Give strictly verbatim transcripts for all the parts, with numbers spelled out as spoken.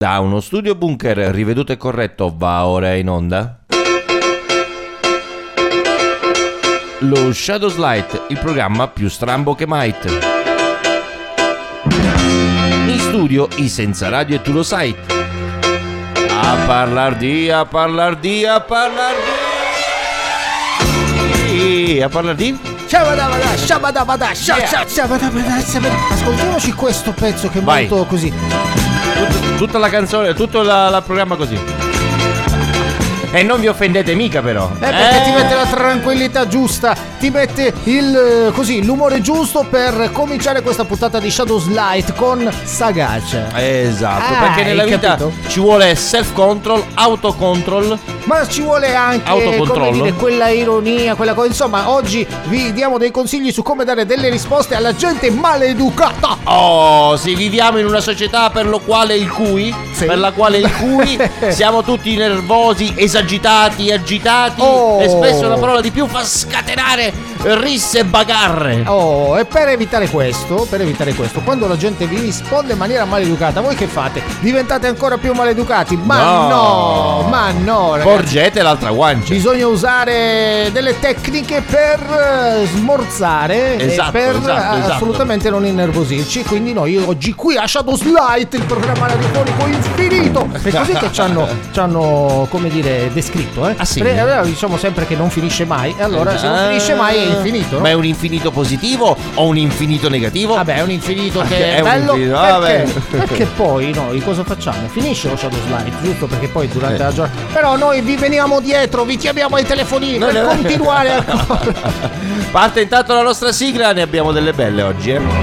Da uno studio bunker riveduto e corretto va ora in onda lo Shadows Light, il programma più strambo che mai. In studio i senza radio e tu lo sai. A parlar di, a parlar di, a parlar di, a parlar di. Shabadabada, shabadabada, shabadabada. Ascoltiamoci questo pezzo che è Vai. molto così. Tut- tutta la canzone, tutto la, la programma così. E non vi offendete mica però. Eh, perché Eh. ti mette la tranquillità giusta, ti mette il così l'umore giusto per cominciare questa puntata di Shadows Light con sagacia. Esatto, Ah, perché nella hai vita capito? ci vuole self control, autocontrol. Ma ci vuole anche, Autocontrollo. come dire, quella ironia, quella cosa. Insomma, oggi vi diamo dei consigli su come dare delle risposte alla gente maleducata. Oh, sì, viviamo in una società per lo quale il cui, Sì. per la quale il cui siamo tutti nervosi, esagitati, agitati Oh. e spesso la parola di più fa scatenare risse e bagarre. Oh, e per evitare questo, per evitare questo, quando la gente vi risponde in maniera maleducata, voi che fate? Diventate ancora più maleducati? Ma No. no, ma no, ragazzi. Porgete l'altra guancia. Bisogna usare delle tecniche per eh, smorzare Esatto, e per esatto, eh, esatto. assolutamente non innervosirci. Quindi noi oggi qui a Shadows Light, il programma radiofonico infinito, è così che ci hanno, ci hanno, come dire, descritto, eh? Ah, sì? Perché, allora, diciamo sempre che non finisce mai, e allora se non Ah. finisce mai è infinito, no? Ma è un infinito positivo o un infinito negativo? Vabbè, è un infinito che È è un bello infinito, perché, vabbè. perché poi noi cosa facciamo? Finisce lo Shadows Light, giusto? Perché poi durante Eh. la giornata, però noi vi veniamo dietro, vi chiamiamo ai telefonini No, per no. continuare ancora. Parte intanto la nostra sigla, ne abbiamo delle belle oggi, eh.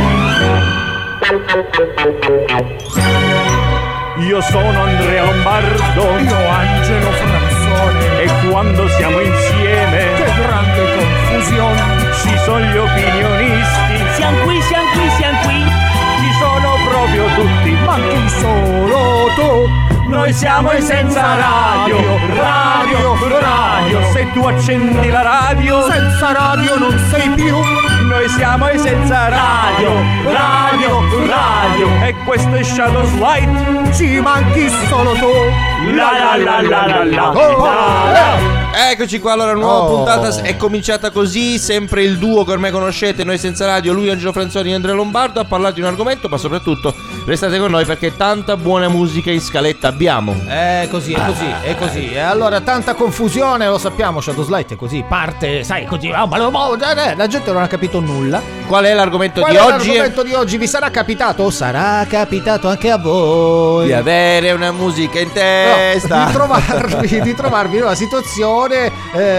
Io sono Andrea Lombardo, io Angelo Franzone, e quando siamo insieme, che grande confusione, ci sono gli opinionisti, siamo qui, siamo qui, siamo qui, ci sono proprio tutti, ma chi solo tu? Noi siamo i senza radio, radio, radio, se tu accendi la radio, senza radio non sei più. Noi siamo i senza radio, radio, radio, e questo è Shadows Light, ci manchi solo tu. La la la la la la, Oh, la. Eccoci qua, allora nuova Oh. puntata è cominciata così, sempre il duo che ormai conoscete, noi senza radio, lui Angelo Franzoni e Andrea Lombardo, a parlare di un argomento, ma soprattutto restate con noi perché tanta buona musica in scaletta abbiamo. È così, è così, è così. E allora tanta confusione, lo sappiamo, Shadows Light è così, parte, sai, così, ah, ma lo- ma- eh, la gente non ha capito nulla. Qual è l'argomento Qual di è oggi? l'argomento di oggi? Vi sarà capitato o sarà capitato anche a voi Di avere una musica in No, testa. di trovarvi, di trovarvi in una situazione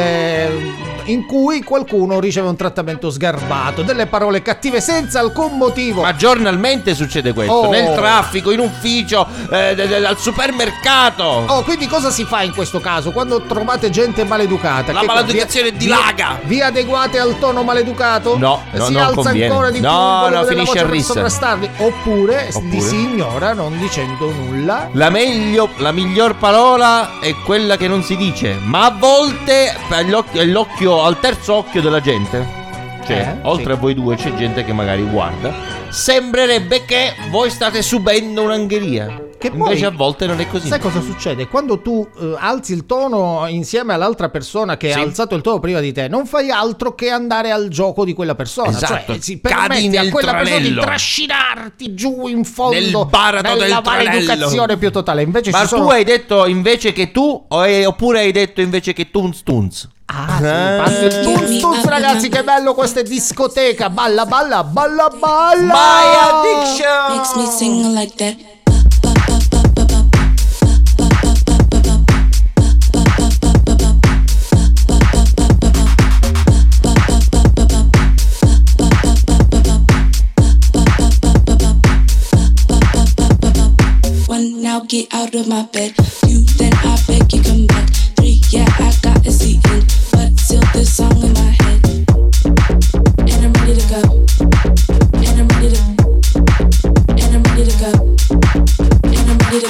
eh, in cui qualcuno riceve un trattamento sgarbato, delle parole cattive senza alcun motivo. Ma giornalmente succede questo, Oh. nel traffico, in ufficio, eh, d- d- al supermercato. Oh, quindi cosa si fa in questo caso quando trovate gente maleducata? La Che- maleducazione vi- dilaga. Vi, vi adeguate al tono maleducato? No, no, si non alza conviene. ancora di più No, il volume no, della finisce voce a per rissa. sovrastarvi? Oppure, Oppure? li si ignora non dicendo nulla. La meglio, la miglior parola è quella che non si dice, ma a volte è l'occhio, è l'occhio al terzo occhio della gente. Cioè, Eh, oltre sì. a voi due c'è gente che magari guarda. Sembrerebbe che voi state subendo un'angheria. Che poi- Invece a volte non è così. Sai cosa succede? Quando tu eh, alzi il tono insieme all'altra persona che Sì. ha alzato il tono prima di te, non fai altro che andare al gioco di quella persona. Esatto. Cioè, si Cadi permetti nel a quella persona di tranello. trascinarti giù in fondo Nel baratro del nella tranello. maleducazione più totale. Invece Ma ci tu sono... hai detto invece che tu o hai- oppure hai detto invece che tunz tunz? Ah, sì, Ah. parte il tunz tunz, ragazzi, che bello, questa è discoteca. Balla, balla, balla, balla. My addiction. Makes me sing like that. One, now get out of my bed. Two, then I beg you come back. Three, yeah, I got a seat in, but still this song in my head. And I'm ready to go. And I'm ready to. And I'm ready to go. And I'm ready to.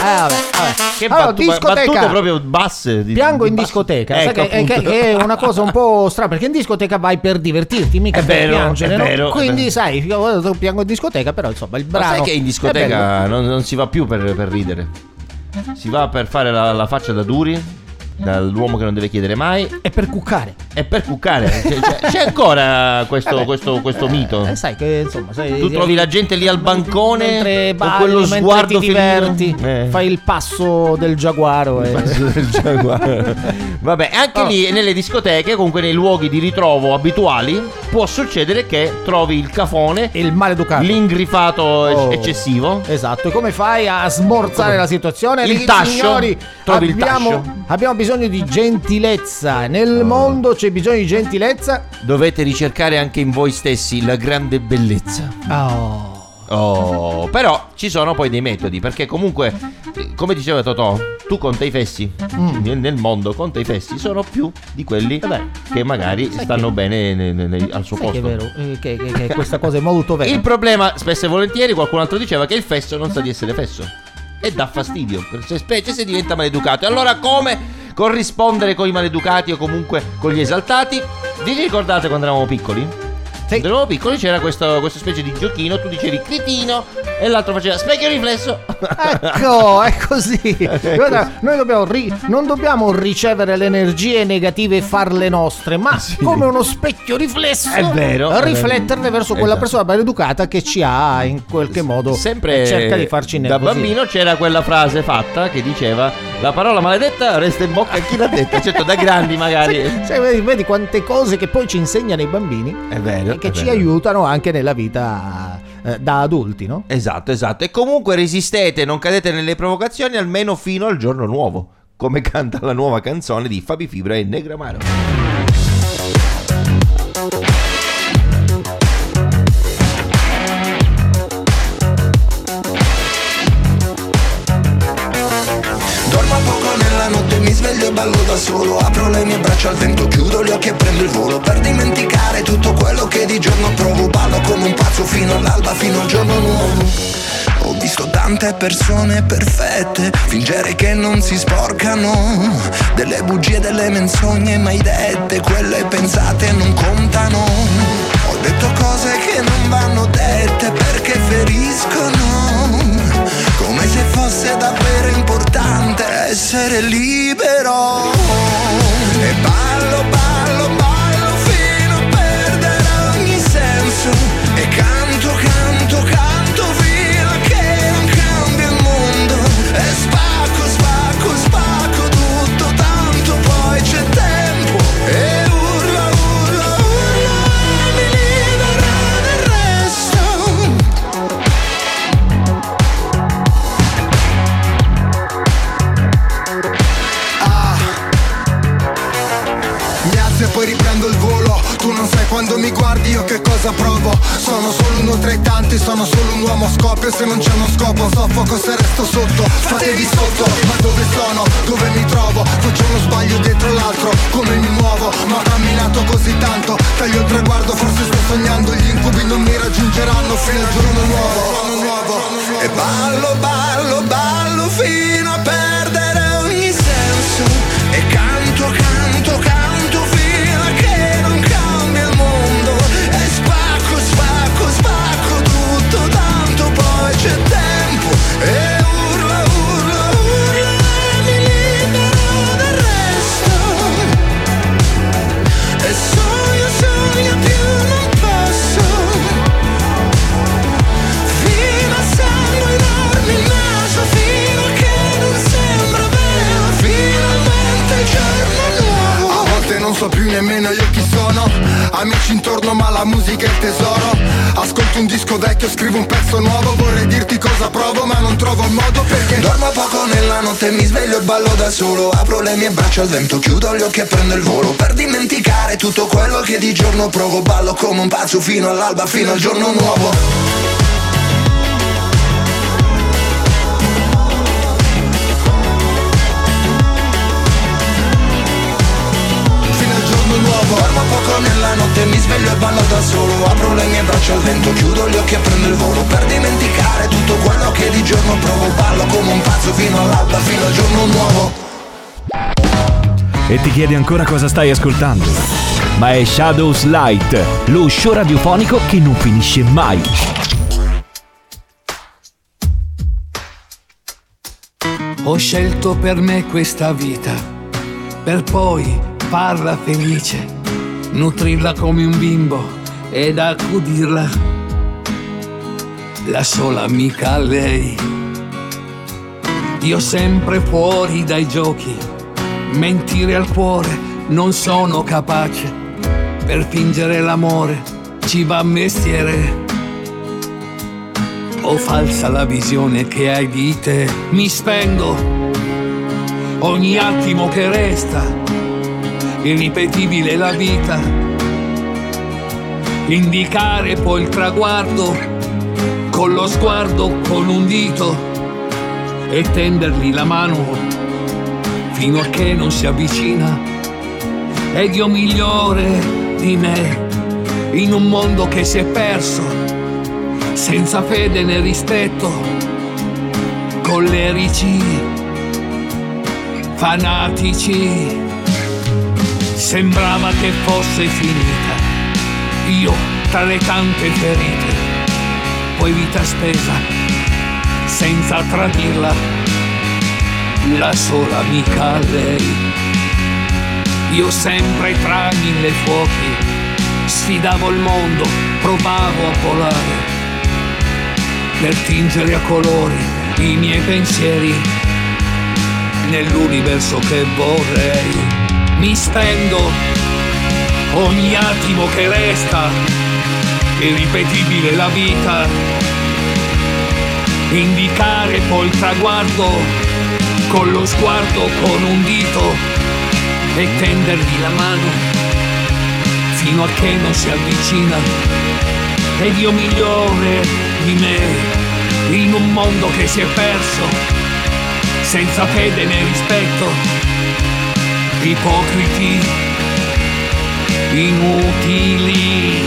vabbè, vabbè. Che Allora, battu- discoteca. battute proprio basse. Di, Piango di in basse. discoteca, Ecco, sai che, appunto. che- che è una cosa un po' strana, perché in discoteca vai per divertirti, mica È per vero, piangere, è no? vero, è Quindi vero. sai, io piango in discoteca, però insomma il Ma brano sai che in è bello. discoteca non, non si va più per, per ridere. Si va per fare la, la faccia da duri, dall'uomo che non deve chiedere mai, è per cuccare. e per cuccare. C'è, c'è- c'è ancora questo, Vabbè. questo, questo mito. Eh, sai che insomma, sai, Tu trovi la gente lì al bancone mentre con balli, quello mentre sguardo ti diverti, felino. Eh. fai il passo del giaguaro e... Del giaguaro. Vabbè, anche Oh. lì nelle discoteche, comunque nei luoghi di ritrovo abituali, può succedere che trovi il cafone, il maleducato. l'ingrifato ec- Oh. eccessivo. Esatto, e come fai a smorzare Come? la situazione? Il Ragazzi, tascio. signori, Trovi il abbiamo, tascio. abbiamo bisogno di gentilezza. Nel Oh. mondo c'è bisogno di gentilezza. Dovete ricercare anche in voi stessi la grande bellezza. Oh. Oh, però ci sono poi dei metodi, perché comunque, eh, come diceva Totò, tu conta i fessi. Mm. Nel, nel mondo conta i fessi sono più di quelli Vabbè. che magari Sai stanno che- bene ne- ne- ne- al suo Sai che posto. è vero, eh, che, che- che questa cosa è molto vera. Il problema, spesso e volentieri, qualcun altro diceva che il fesso non sa di essere fesso e dà fastidio, per- se- specie se diventa maleducato. E allora come corrispondere con i maleducati o comunque con gli esaltati? Vi ricordate quando eravamo piccoli? Sì. Quando eravamo piccoli c'era questo, questa specie di giochino, tu dicevi cretino e l'altro faceva specchio riflesso. Ecco, è così. Guarda, noi dobbiamo ri- non dobbiamo ricevere le energie negative e farle nostre, ma Sì. come uno specchio riflesso, È vero, è vero. rifletterle verso quella Esatto. persona maleducata che ci ha in qualche modo Sempre e cerca di farci da innervosire. bambino c'era quella frase fatta che diceva la parola maledetta resta in bocca a chi l'ha detta. Certo, da grandi magari. Sai, vedi, vedi quante cose che poi ci insegnano i bambini È vero. e che è ci vero. aiutano anche nella vita eh, da adulti, no? Esatto, esatto. E comunque resistete, non cadete nelle provocazioni almeno fino al giorno nuovo, come canta la nuova canzone di Fabi Fibra e Negramaro. Dormo poco nella notte, mi sveglio e ballo da solo. Apro le mie braccia al vento, chiudo gli occhi e prendo il volo per dimenticare tutto quello che di giorno provo. Ballo come un pazzo fino all'alba, fino al giorno nuovo. Ho visto tante persone perfette fingere che non si sporcano, delle bugie, delle menzogne mai dette, quelle pensate non contano. Ho detto cose che non vanno dette perché feriscono, come se fosse davvero importante essere libero. E ballo, ballo, ballo fino a perdere ogni senso. E canto, canto, canto fino a che non cambia il mondo. E spacco, spacco, spacco tutto, tanto poi c'è tempo. E urla, urla, urla, mi libera del resto. Mi alzo e poi riprendo il volo. Tu non sai quando mi guardi io che cosa provo. Sono solo uno tra i tanti, sono solo un uomo a scoppio. Se non c'è uno scopo soffoco se resto sotto. Fatevi sotto, ma dove sono? Dove mi trovo? Faccio uno sbaglio dietro l'altro, come mi muovo? Ma ho camminato così tanto, taglio il traguardo, forse sto sognando. Gli incubi non mi raggiungeranno fino al giorno nuovo, giorno nuovo. E ballo, ballo, ballo fino a perdere ogni senso. E canto, canto, canto fino a che non cambia il mondo. E spacco, spacco, spacco tutto, tanto poi c'è tempo. E urla, urla, urla, mi libero del resto. E sogno, sogno più non posso, fino a sanguinarmi il naso, fino a che non sembra vero, finalmente il giorno nuovo. A volte non so più nemmeno io chi sono, amici intorno ma la musica è il tesoro. Ascolto un disco vecchio, scrivo un pezzo nuovo, vorrei dirti cosa provo ma non trovo il modo perché dormo poco nella notte, mi sveglio e ballo da solo. Apro le mie braccia al vento, chiudo gli occhi e prendo il volo per dimenticare tutto quello che di giorno provo. Ballo come un pazzo fino all'alba, fino al giorno nuovo. Fino al giorno nuovo. Dormo poco nella notte, mi sveglio e ballo da solo. Apro le mie braccia braccia al vento, chiudo gli occhi e prendo il volo per dimenticare tutto quello che di giorno provo. Ballo come un pazzo fino all'alba, fino al giorno nuovo. E ti chiedi ancora cosa stai ascoltando? Ma è Shadows Light, lo show radiofonico che non finisce mai. Ho scelto per me questa vita, per poi farla felice, nutrirla come un bimbo ed accudirla, la sola amica lei. Io sempre fuori dai giochi, mentire al cuore non sono capace, per fingere l'amore ci va mestiere. O falsa la visione che hai di te, mi spendo ogni attimo che resta, irripetibile la vita, indicare poi il traguardo con lo sguardo, con un dito e tendergli la mano fino a che non si avvicina. Ed io migliore di me in un mondo che si è perso, senza fede né rispetto, collerici, fanatici. Sembrava che fosse finita, io tra le tante ferite, poi vita spesa, senza tradirla, la sola amica lei. Io sempre tra mille fuochi, sfidavo il mondo, provavo a volare, per tingere a colori i miei pensieri nell'universo che vorrei. Mi spendo ogni attimo che resta, irripetibile la vita, indicare poi il traguardo con lo sguardo, con un dito e tendergli la mano fino a che non si avvicina. Ed io migliore di me in un mondo che si è perso, senza fede né rispetto, ipocriti, inutili.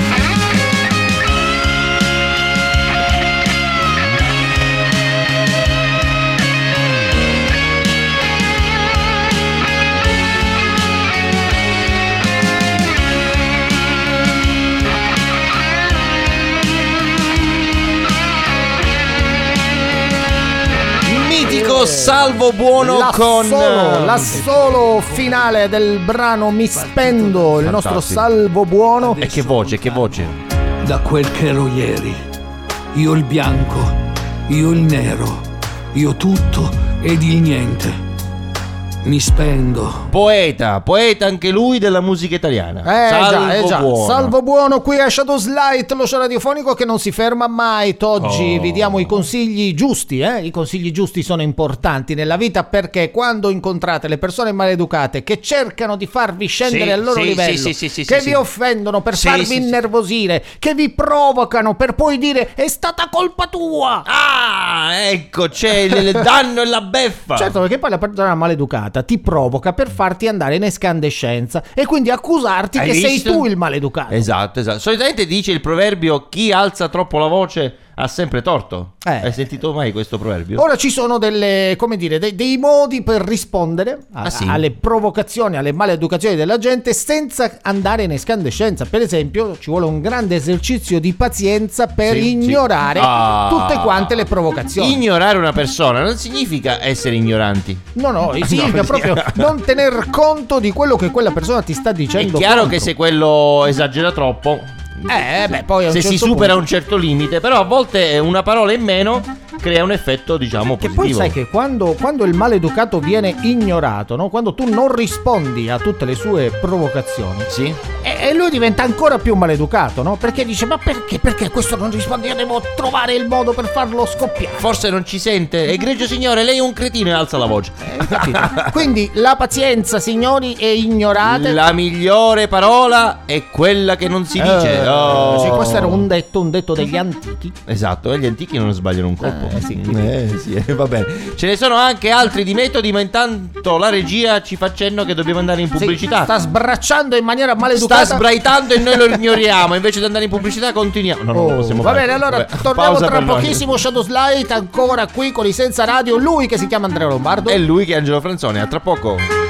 Salvo Buono la con solo, la solo finale del brano Mi spendo, il Fantastico. nostro Salvo Buono. E che voce, che voce. Da quel che ero ieri, io il bianco, io il nero, io tutto ed il niente. Mi spendo. Poeta, poeta anche lui della musica italiana. Eh Salvo già, eh già. Buono. Salvo Buono qui a Shadows Light, lo show radiofonico che non si ferma mai. Oggi Oh. vi diamo i consigli giusti, eh? I consigli giusti sono importanti nella vita, perché quando incontrate le persone maleducate che cercano di farvi scendere Sì, al loro sì, livello, sì, sì, sì, che sì, vi sì. offendono per Sì, farvi sì, sì. innervosire, che vi provocano per poi dire è stata colpa tua. Ah, ecco, c'è il, il danno e la beffa. Certo, perché poi la persona maleducata ti provoca per farti andare in escandescenza e quindi accusarti Hai che sei visto? tu il maleducato. Esatto, esatto. Solitamente dice il proverbio: chi alza troppo la voce ha sempre torto. Eh. Hai sentito mai questo proverbio? Ora ci sono delle, come dire, dei, dei modi per rispondere a- Ah, sì? alle provocazioni, alle maleducazioni della gente senza andare in escandescenza. Per esempio, ci vuole un grande esercizio di pazienza per Sì, sì. ignorare Ah. tutte quante le provocazioni. Ignorare una persona non significa essere ignoranti. no, no, significa No, proprio sì. non tener conto di quello che quella persona ti sta È dicendo. chiaro contro. che se quello esagera troppo, Eh, beh, poi a un se certo si supera punto- un certo limite, però a volte una parola in meno crea un effetto, diciamo, Che positivo. poi sai che quando, quando il maleducato viene ignorato, no? Quando tu non rispondi a tutte le sue provocazioni, Sì? e, e lui diventa ancora più maleducato, no? Perché dice: ma perché? Perché questo non risponde? Io devo trovare il modo per farlo scoppiare. Forse non ci sente. Egregio signore, lei è un cretino, e alza la voce. Eh, capito? Quindi la pazienza, signori, è ignorate. La migliore parola è quella che non si dice. Eh, Oh. sì, questo era un detto, un detto degli antichi. Esatto, e gli antichi non sbagliano un colpo. Eh, sì. Eh, sì, eh, va bene. Ce ne sono anche altri di metodi, ma intanto la regia ci fa cenno che dobbiamo andare in Sì, pubblicità. sta sbracciando in maniera maleducata Sta sbraitando e noi lo ignoriamo. Invece di andare in pubblicità continuiamo. No, no, Oh, non possiamo va fare. bene, allora Vabbè, torniamo pausa tra per noi. pochissimo. Shadows Light ancora qui con i Senza Radio. Lui che si chiama Andrea Lombardo. E lui che è Angelo Franzoni. A tra poco.